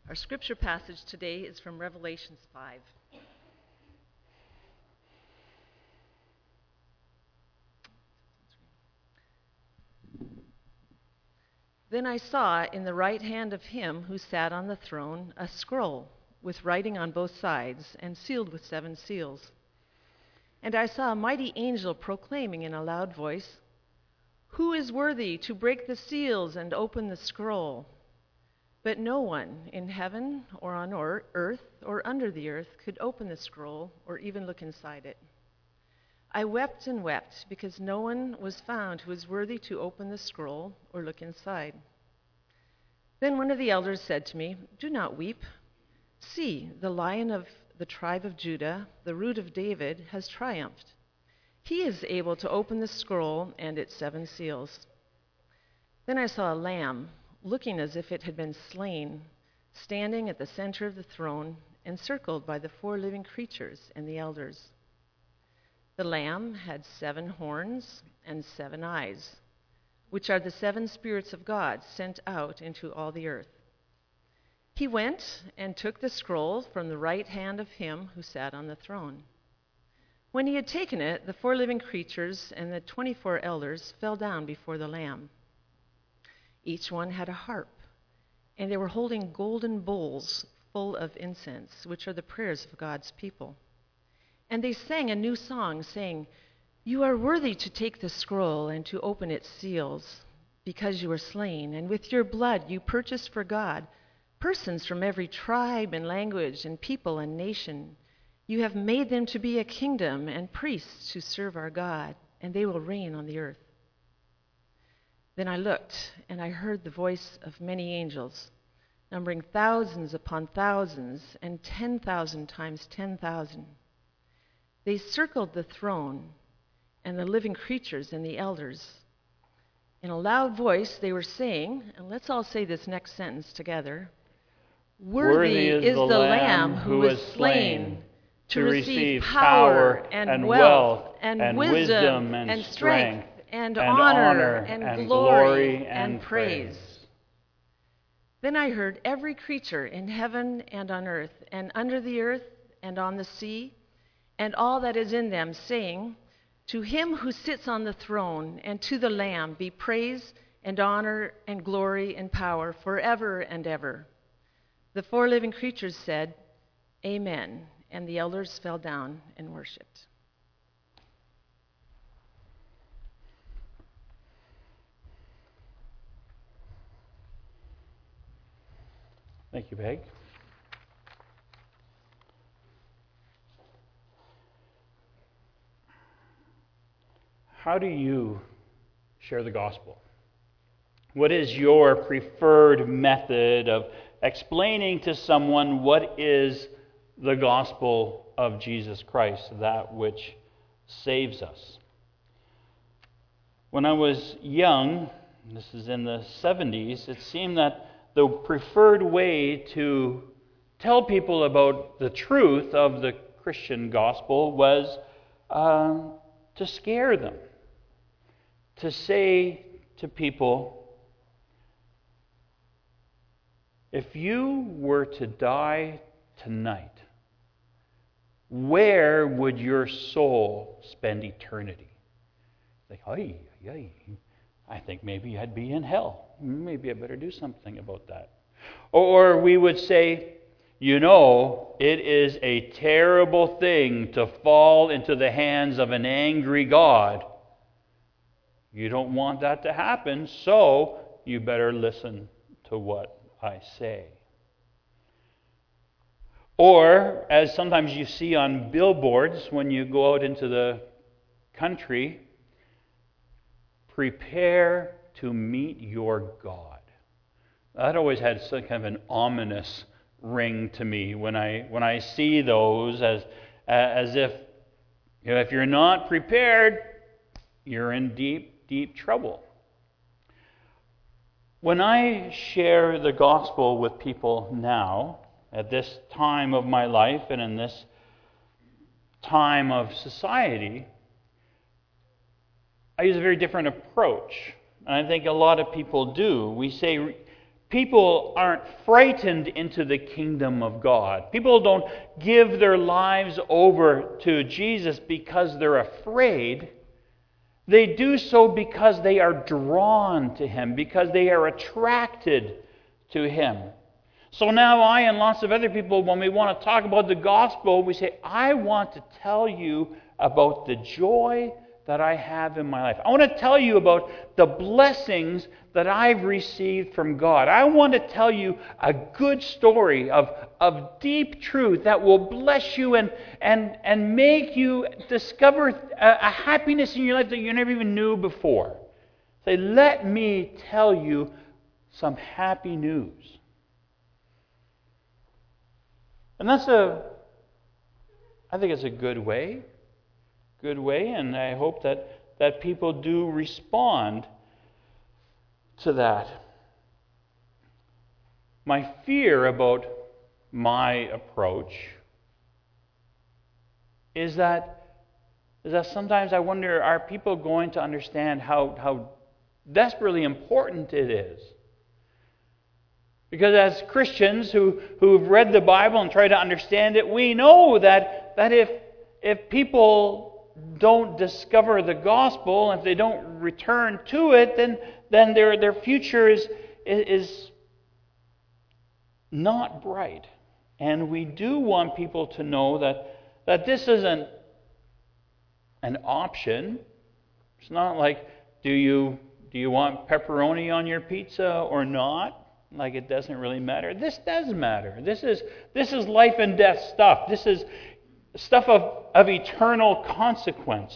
Our scripture passage today is from Revelation 5. Then I saw in the right hand of him who sat on the throne a scroll with writing on both sides and sealed with 7 seals. And I saw a mighty angel proclaiming in a loud voice, "Who is worthy to break the seals and open the scroll?" But no one in heaven or on earth or under the earth could open the scroll or even look inside it. I wept and wept because no one was found who was worthy to open the scroll or look inside. Then one of the elders said to me, "Do not weep. See, the Lion of the tribe of Judah, the Root of David, has triumphed. He is able to open the scroll and its 7 seals." Then I saw a lamb, looking as if it had been slain, standing at the center of the throne, encircled by the 4 living creatures and the elders. The lamb had 7 horns and 7 eyes, which are the 7 spirits of God sent out into all the earth. He went and took the scroll from the right hand of him who sat on the throne. When he had taken it, the 4 living creatures and the 24 elders fell down before the Lamb. Each one had a harp, and they were holding golden bowls full of incense, which are the prayers of God's people. And they sang a new song, saying, "You are worthy to take the scroll and to open its seals, because you were slain, and with your blood you purchased for God persons from every tribe and language and people and nation. You have made them to be a kingdom and priests to serve our God, and they will reign on the earth." Then I looked, and I heard the voice of many angels, numbering thousands upon thousands and 10,000 times 10,000. They circled the throne and the living creatures and the elders. In a loud voice they were saying, and let's all say this next sentence together, "Worthy is the Lamb who was slain to receive power and wealth and wisdom and strength and honor and glory and praise." Then I heard every creature in heaven and on earth and under the earth and on the sea and all that is in them saying, "To him who sits on the throne and to the Lamb be praise and honor and glory and power forever and ever." The 4 living creatures said, "Amen," and the elders fell down and worshipped. Thank you, Peg. How do you share the gospel? What is your preferred method of explaining to someone what is the gospel of Jesus Christ, that which saves us? When I was young, this is in the 70s, it seemed that the preferred way to tell people about the truth of the Christian gospel was to scare them. To say to people, if you were to die tonight, where would your soul spend eternity? Like, I think maybe I'd be in hell. Maybe I better do something about that. Or we would say, it is a terrible thing to fall into the hands of an angry God. You don't want that to happen, so you better listen to what I say. Or, as sometimes you see on billboards when you go out into the country, prepare to meet your God. That always had some kind of an ominous ring to me when I see those, as if you're not prepared, you're in deep trouble. When I share the gospel with people now, at this time of my life and in this time of society, I use a very different approach. And I think a lot of people do. We say, people aren't frightened into the kingdom of God. People don't give their lives over to Jesus because they're afraid. They do so because they are drawn to Him, because they are attracted to Him. So now I and lots of other people, when we want to talk about the gospel, we say, I want to tell you about the joy that I have in my life. I want to tell you about the blessings that I've received from God. I want to tell you a good story of deep truth that will bless you and make you discover a happiness in your life that you never even knew before. Say, let me tell you some happy news. And I think it's a good way, and I hope that people do respond to that. My fear about my approach is that sometimes I wonder, are people going to understand how desperately important it is? Because as Christians who've read the Bible and try to understand it, we know that if people don't discover the gospel, if they don't return to it, then their future is not bright. And we do want people to know that this isn't an option. It's not like, do you want pepperoni on your pizza or not? Like, it doesn't really matter. This does matter. This is life and death stuff. This is stuff of eternal consequence.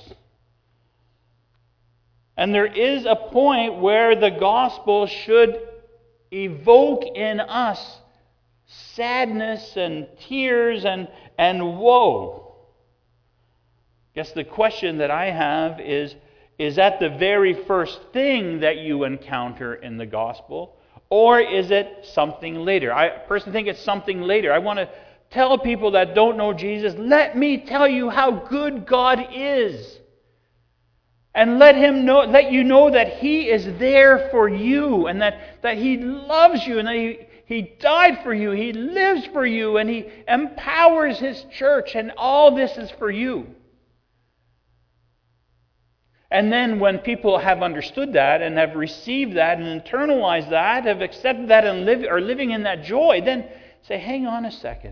And there is a point where the gospel should evoke in us sadness and tears and woe. I guess the question that I have is that the very first thing that you encounter in the gospel? Or is it something later? I personally think it's something later. I want to tell people that don't know Jesus, let me tell you how good God is. And let you know that He is there for you, and that He loves you, and that He died for you, He lives for you, and He empowers His church, and all this is for you. And then when people have understood that and have received that and internalized that, have accepted that and are living in that joy, then say, hang on a second.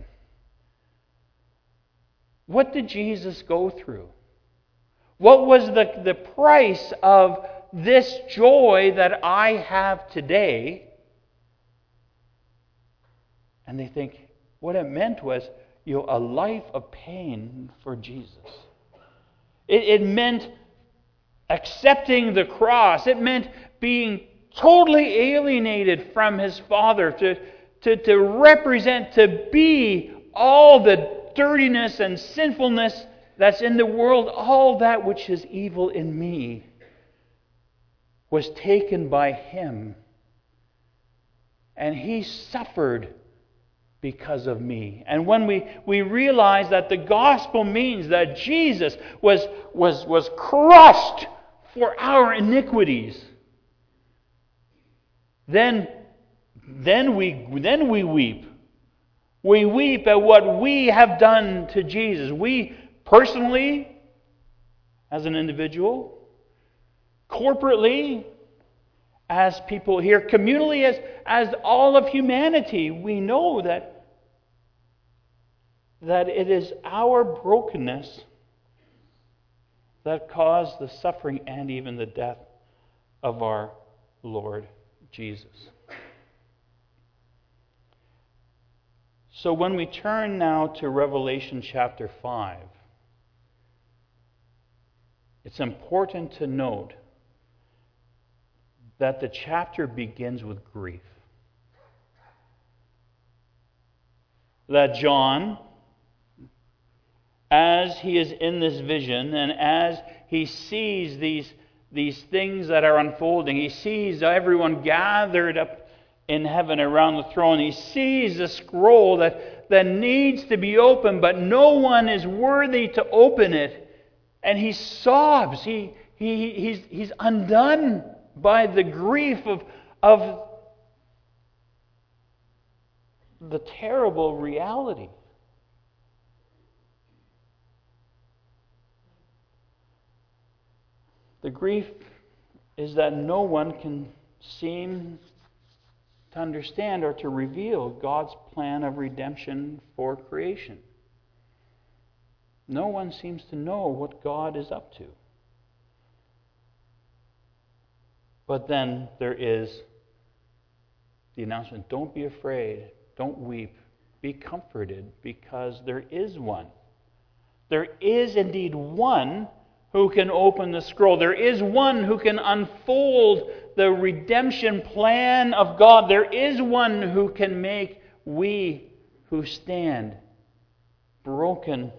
What did Jesus go through? What was the price of this joy that I have today? And they think what it meant was a life of pain for Jesus. It meant accepting the cross. It meant being totally alienated from His Father, to represent, to be all the dirtiness and sinfulness that's in the world, all that which is evil in me was taken by Him. And He suffered because of me. And when we realize that the gospel means that Jesus was crushed for our iniquities, then we weep. We weep at what we have done to Jesus. We personally, as an individual, corporately, as people here, communally, as all of humanity, we know that it is our brokenness that caused the suffering and even the death of our Lord Jesus. So when we turn now to Revelation chapter 5, it's important to note that the chapter begins with grief. That John, as he is in this vision and as he sees these things that are unfolding, he sees everyone gathered up in heaven around the throne. He sees a scroll that needs to be opened, but no one is worthy to open it. And he sobs. He's undone by the grief of the terrible reality. The grief is that no one can seem to understand or to reveal God's plan of redemption for creation. No one seems to know what God is up to. But then there is the announcement, don't be afraid, don't weep, be comforted, because there is one. There is indeed one who can open the scroll. There is one who can unfold the redemption plan of God. There is one who can make we who stand broken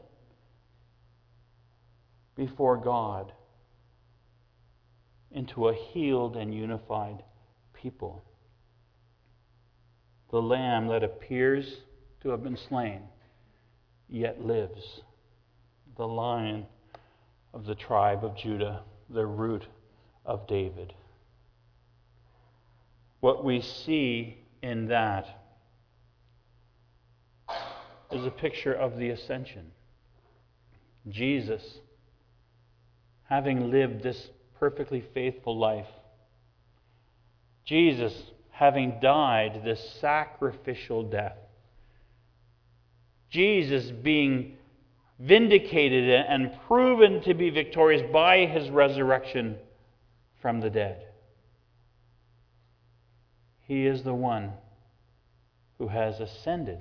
before God into a healed and unified people. The Lamb that appears to have been slain, yet lives. The Lion of the tribe of Judah, the root of David. What we see in that is a picture of the ascension. Jesus, having lived this perfectly faithful life, Jesus, having died this sacrificial death, Jesus being vindicated and proven to be victorious by His resurrection from the dead. He is the one who has ascended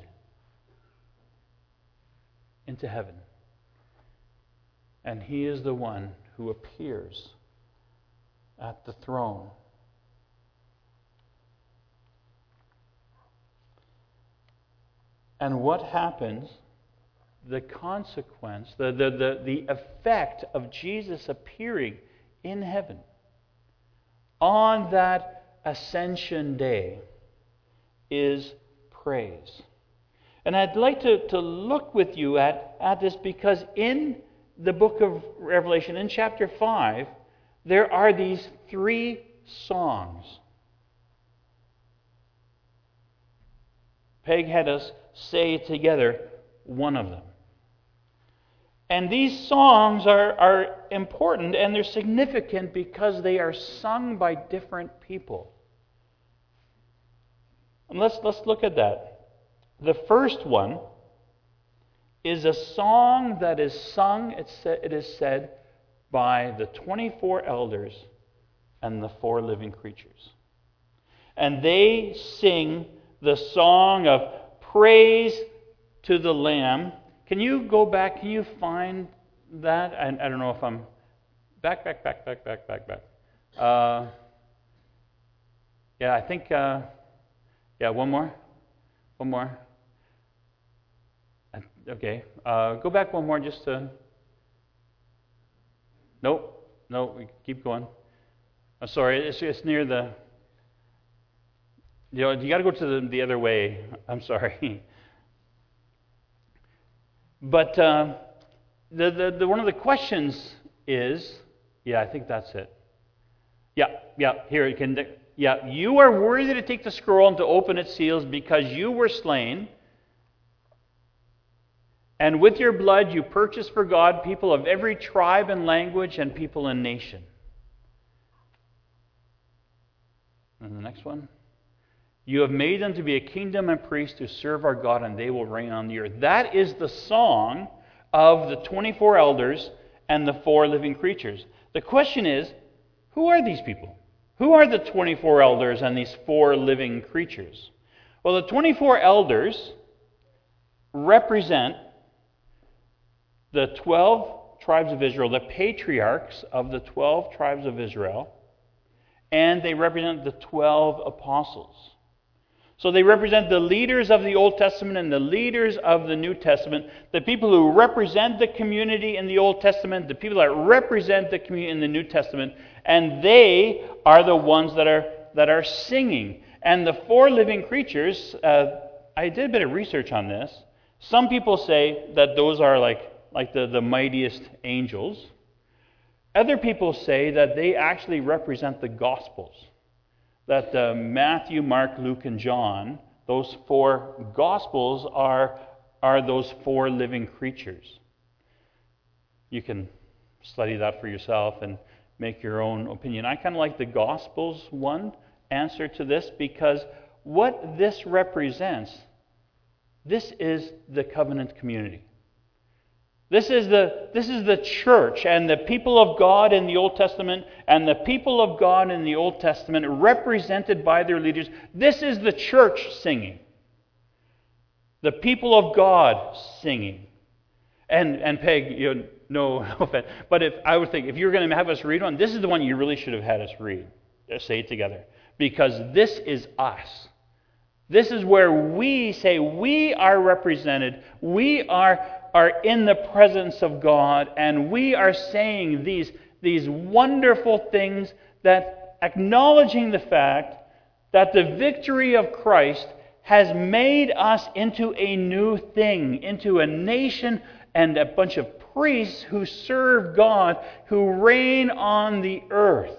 into heaven. And He is the one who appears at the throne. And what happens, the consequence, the effect of Jesus appearing in heaven on that ascension day is praise. And I'd like to look with you at this, because in the book of Revelation, in chapter 5, there are these 3 songs. Peg had us say together one of them. And these songs are important and they're significant because they are sung by different people. And let's look at that. The first one is a song that is sung, it is said, by the 24 elders and the 4 living creatures. And they sing the song of praise to the Lamb. Can you go back? Can you find that? I don't know if I'm... Back. Yeah, I think... one more. Okay. Go back one more just to... No, we keep going. I'm sorry, it's near the... You got to go to the other way. I'm sorry. But the one of the questions is... Yeah, I think that's it. Yeah, here it can... Yeah, you are worthy to take the scroll and to open its seals because you were slain. And with your blood you purchased for God people of every tribe and language and people and nation. And the next one. You have made them to be a kingdom and priests to serve our God, and they will reign on the earth. That is the song of the 24 elders and the 4 living creatures. The question is, who are these people? Who are the 24 elders and these 4 living creatures? Well, the 24 elders represent the 12 tribes of Israel, the patriarchs of the 12 tribes of Israel, and they represent the 12 apostles. So they represent the leaders of the Old Testament and the leaders of the New Testament, the people who represent the community in the Old Testament, the people that represent the community in the New Testament, and they are the ones that are singing. And the 4 living creatures, I did a bit of research on this. Some people say that those are like the mightiest angels. Other people say that they actually represent the Gospels. That Matthew, Mark, Luke, and John, those 4 Gospels are those 4 living creatures. You can study that for yourself and make your own opinion. I kind of like the Gospels one answer to this, because what this represents, this is the covenant community. This is the church and the people of God in the Old Testament, and the people of God in the Old Testament represented by their leaders. This is the church singing. The people of God singing. And Peg, no offense, but I would think if you were going to have us read one, this is the one you really should have had us read. Say it together. Because this is us. This is where we say we are represented. We are in the presence of God, and we are saying these wonderful things, that acknowledging the fact that the victory of Christ has made us into a new thing, into a nation and a bunch of priests who serve God, who reign on the earth.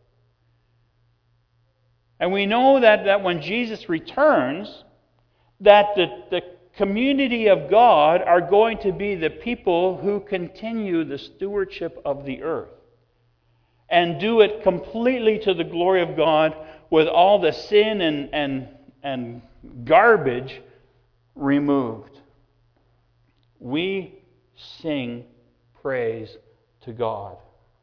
And we know that when Jesus returns, that the community of God are going to be the people who continue the stewardship of the earth and do it completely to the glory of God, with all the sin and garbage removed. We sing praise to God.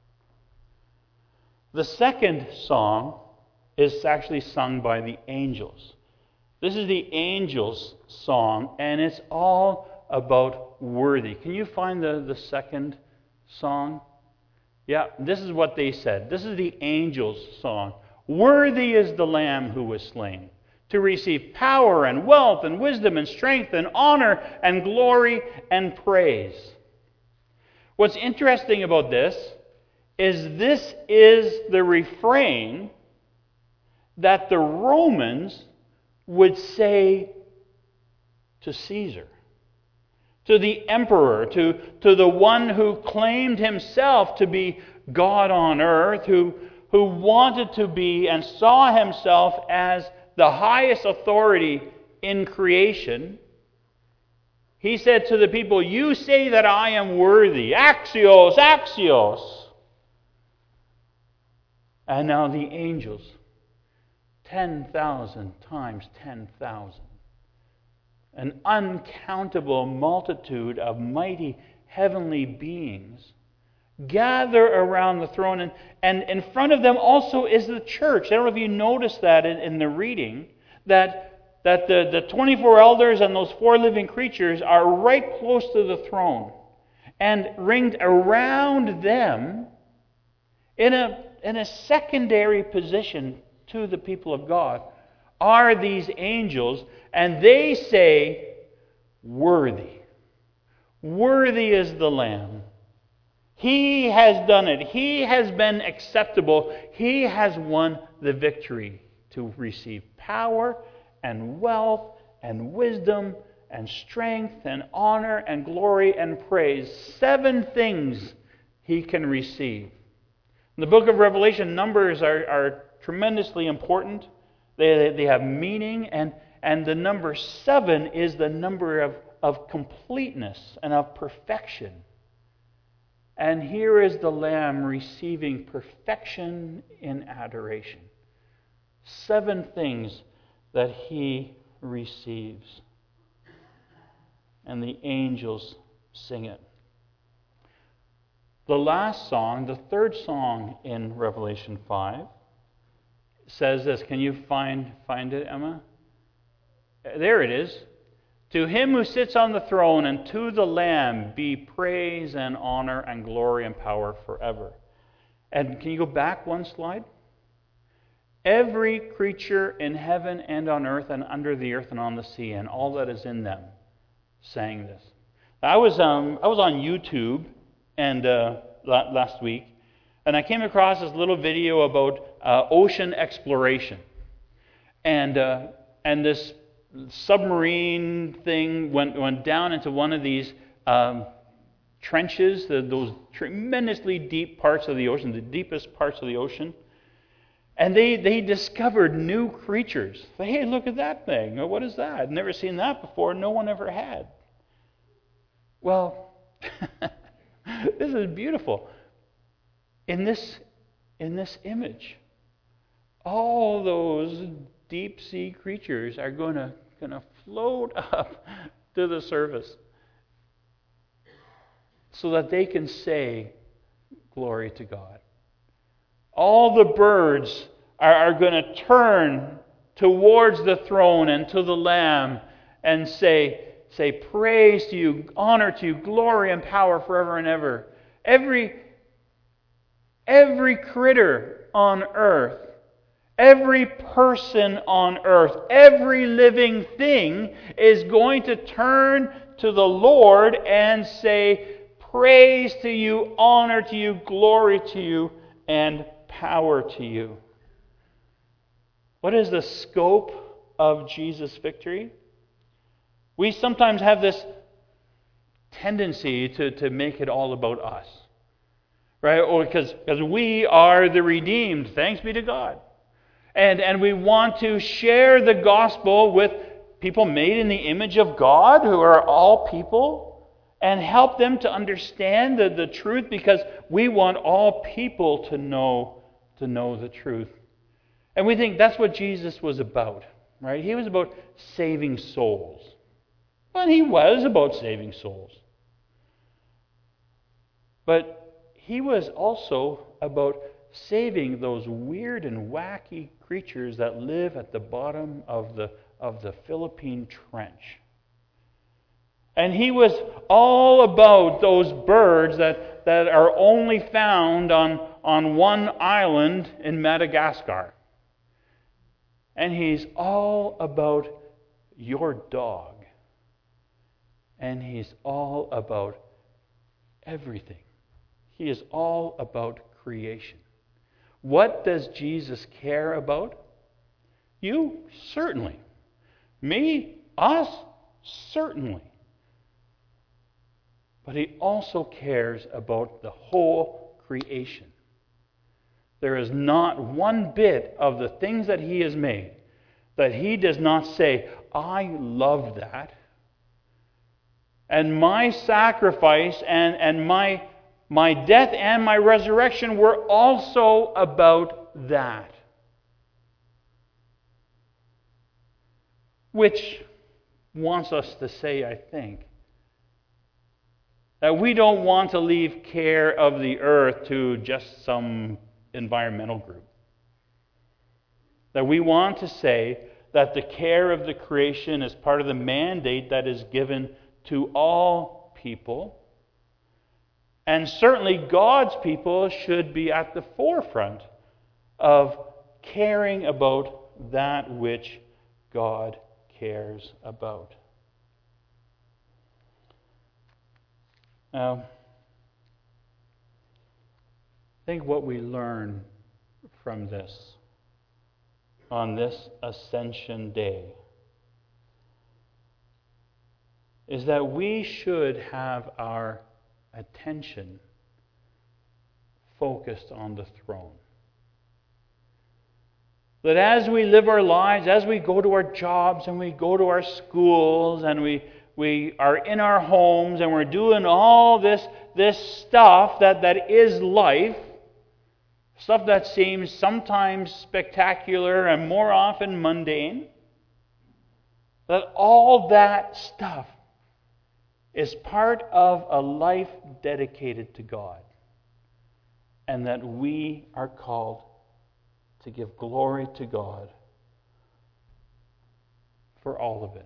The second song is actually sung by the angels. This is the angels' song, and it's all about worthy. Can you find the second song? Yeah, this is what they said. This is the angels' song. Worthy is the Lamb who was slain, to receive power and wealth and wisdom and strength and honor and glory and praise. What's interesting about this is the refrain that the Romans would say to Caesar, to the emperor, to the one who claimed himself to be God on earth, who wanted to be and saw himself as the highest authority in creation. He said to the people, "You say that I am worthy. Axios, axios." And now the angels, 10,000 times 10,000. An uncountable multitude of mighty heavenly beings gather around the throne, and in front of them also is the church. I don't know if you noticed that in the reading, that the 24 elders and those 4 living creatures are right close to the throne, and ringed around them in a secondary position to the people of God are these angels, and they say, "Worthy. Worthy is the Lamb. He has done it. He has been acceptable. He has won the victory to receive power and wealth and wisdom and strength and honor and glory and praise." 7 things he can receive. In the book of Revelation, numbers are tremendously important. They have meaning, and the number 7 is the number of completeness and of perfection. And here is the Lamb receiving perfection in adoration. 7 things that he receives. And the angels sing it. The last song, the third song in Revelation 5, says this. Can you find it, Emma? There it is. "To him who sits on the throne and to the Lamb be praise and honor and glory and power forever." And can you go back one slide? "Every creature in heaven and on earth and under the earth and on the sea and all that is in them sang this." I was on YouTube and last week, and I came across this little video about ocean exploration, and this submarine thing went down into one of these trenches, those tremendously deep parts of the ocean, the deepest parts of the ocean. And they discovered new creatures. Hey, look at that thing. What is that? I've never seen that before. No one ever had. Well, this is beautiful. In this image, all those deep sea creatures are going to float up to the surface so that they can say, glory to God. All the birds are going to turn towards the throne and to the Lamb and say, praise to you, honor to you, glory and power forever and ever. Every critter on earth, every person on earth, every living thing is going to turn to the Lord and say, praise to you, honor to you, glory to you, and power to you. What is the scope of Jesus' victory? We sometimes have this tendency to make it all about us. Right? Or because we are the redeemed, thanks be to God. And we want to share the gospel with people made in the image of God, who are all people, and help them to understand the truth, because we want all people to know the truth. And we think that's what Jesus was about, right? He was about saving souls. Well, he was about saving souls. But he was also about saving those weird and wacky creatures that live at the bottom of the Philippine Trench. And he was all about those birds that are only found on one island in Madagascar. And he's all about your dog. And he's all about everything. He is all about creation. What does Jesus care about? You? Certainly. Me? Us? Certainly. But he also cares about the whole creation. There is not one bit of the things that he has made that he does not say, I love that. And my sacrifice and my death and my resurrection were also about that. Which wants us to say, I think, that we don't want to leave care of the earth to just some environmental group. That we want to say that the care of the creation is part of the mandate that is given to all people. And certainly God's people should be at the forefront of caring about that which God cares about. Now, I think what we learn from this on this Ascension Day is that we should have our attention focused on the throne. That as we live our lives, as we go to our jobs and we go to our schools and we are in our homes and we're doing all this stuff that is life, stuff that seems sometimes spectacular and more often mundane, that all that stuff is part of a life dedicated to God, and that we are called to give glory to God for all of it.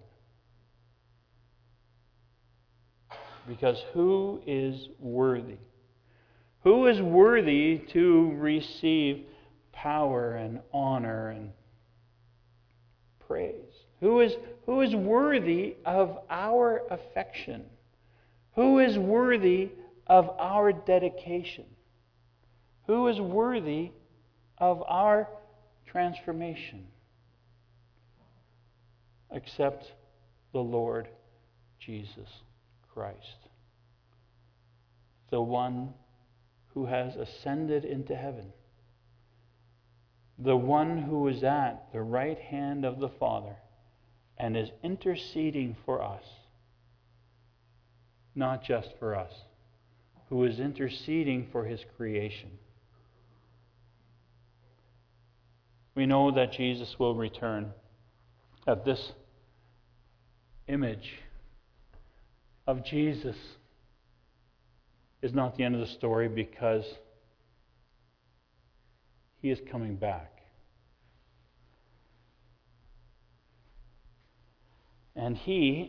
Because who is worthy? Who is worthy to receive power and honor and praise? Who is worthy of our affection? Who is worthy of our dedication? Who is worthy of our transformation? Except the Lord Jesus Christ, the one who has ascended into heaven, the one who is at the right hand of the Father and is interceding for us, not just for us, who is interceding for His creation. We know that Jesus will return. That this image of Jesus is not the end of the story, because He is coming back. And He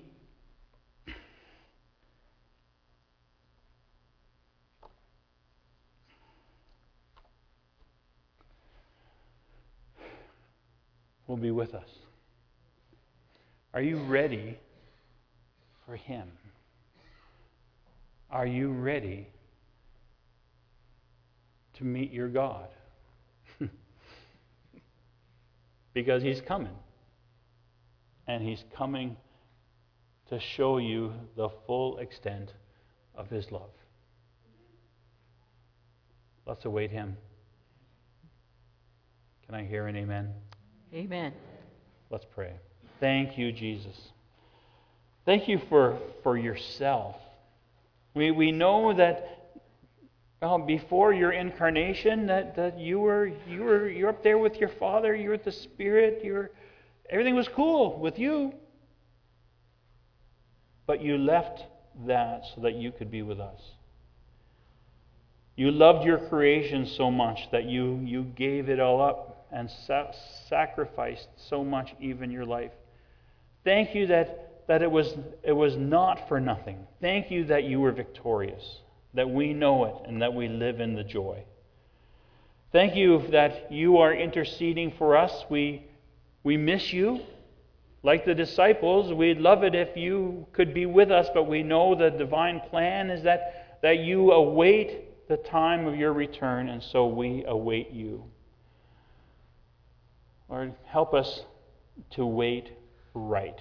will be with us. Are you ready for Him? Are you ready to meet your God? Because He's coming. And He's coming to show you the full extent of His love. Let's await Him. Can I hear an amen? Amen. Let's pray. Thank you, Jesus. Thank you for yourself. We know that before your incarnation, that you're up there with your Father. You're the Spirit. Everything was cool with you. But you left that so that you could be with us. You loved your creation so much that you gave it all up and sacrificed so much, even your life. Thank you that it was not for nothing. Thank you that you were victorious, that we know it and that we live in the joy. Thank you that you are interceding for us. We miss you. Like the disciples, we'd love it if you could be with us, but we know the divine plan is that you await the time of your return, and so we await you. Lord, help us to wait right,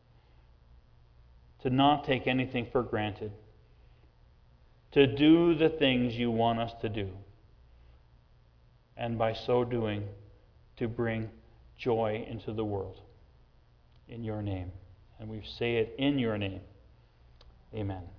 to not take anything for granted, to do the things you want us to do, and by so doing, to bring joy into the world. In your name. And we say it in your name. Amen.